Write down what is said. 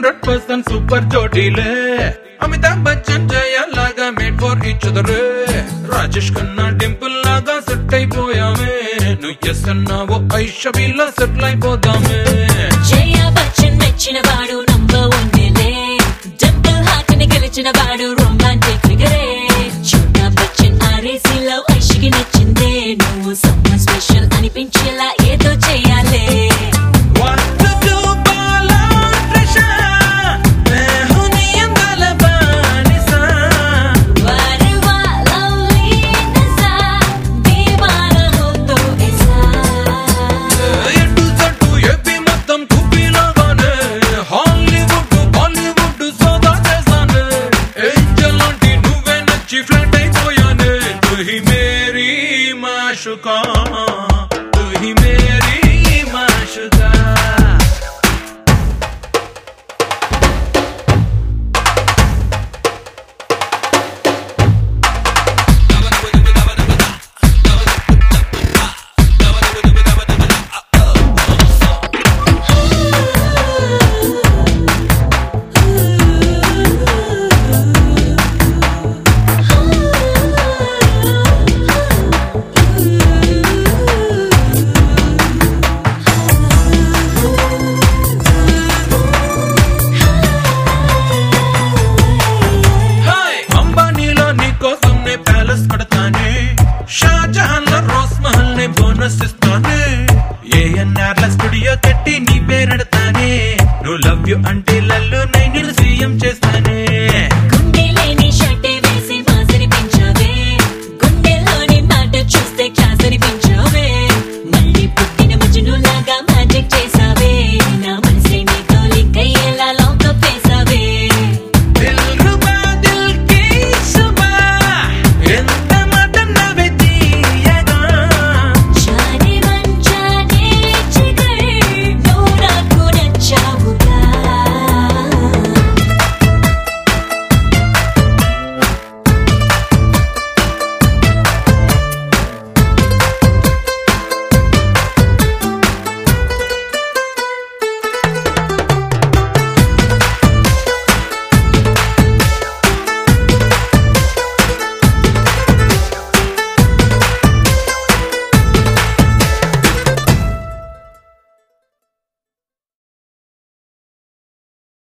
100% super జోడీలే. అమితాబ్ బచ్చన్ జయ లాగా made for each other. Rajesh Khanna Dimple లాగా సెట్ అయిపోయామే. నువ్వు ఎస్ అన్నావో ఐషబీలా సెటిల్ అయిపోదామే. జయ బచ్చన్ మెచ్చిన వాడు నంబర్ 1 డింపుల్ హార్ట్ ని గెలిచిన వాడు రొమాంటిక్ ఫిగరే. చోటా బచ్చన్ ఆర్ఏసీలో ఐషకి నచ్చిందే. నువ్వు సమ్మర్ స్పెషల్ అనిపించేలా ఏదో చేయాలి. तू ही मेरी माशुका. స్టూడియో కట్టి నీ పేరెడతానే. నువ్వు లవ్ యూ అంటే లల్లు నైన్ సీఎం చేస్తానే.